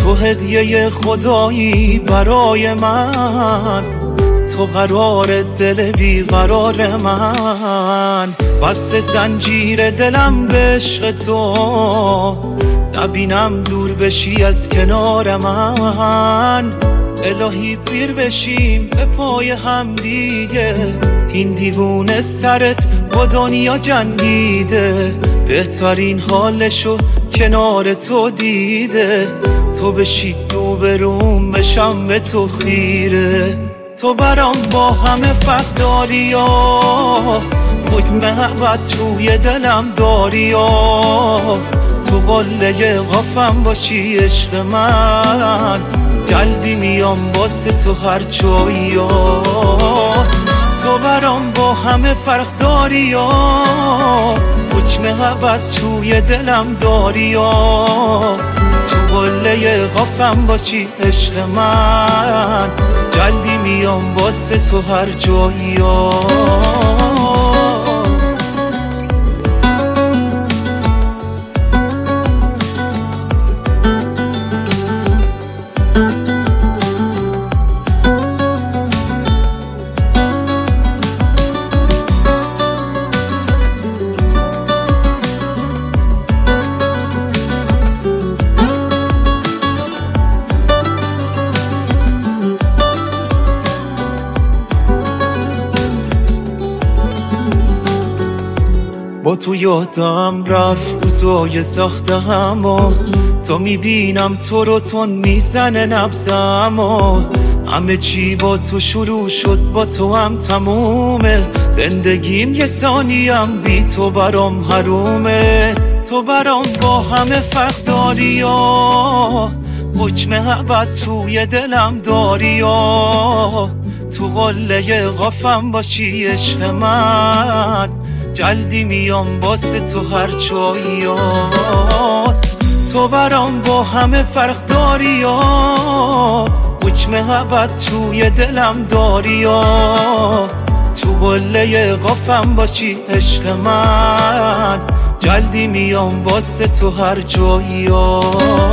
تو هدیه خدایی برای من، تو قرار دل بیقرار من. وصل زنجیر دلم به عشق تو، نبینم دور بشی از کنار من. الهی پیر بشیم به پای هم دیگه، این دیوونه سرت با دنیا جنگیده. بهترین حالشو کنار تو دیده، تو بشی روبروم بشم به تو خیره. تو برام با همه فرق داری ها، حکم محبت توی دلم داری ها. تو قله قفم باشی عشق من، جلدی میام واسه تو هر جایی ها. تو برام با همه فرق داری ها، حکم محبت توی دلم داری ها. تو قله قفم باشی عشق من، جلدی میام واسه تو هر جایی ها. با تو یادم رفت روزای سختم و تو میبینم تو رو تون میزنه نبضم و همه چی با تو شروع شد با تو هم تمومه. زندگیم یه ثانیم بی تو برام حرومه. تو برام با همه فرق داری ها، حکم محبت توی دلم داری ها. تو قله قفم باشی عشق من، جلدی میام واسه تو هر جایی ها. تو برام با همه فرق داری ها، حکم محبت توی دلم داری ها. تو قله قفم باشی عشق من، جلدی میام واسه تو هر جایی ها.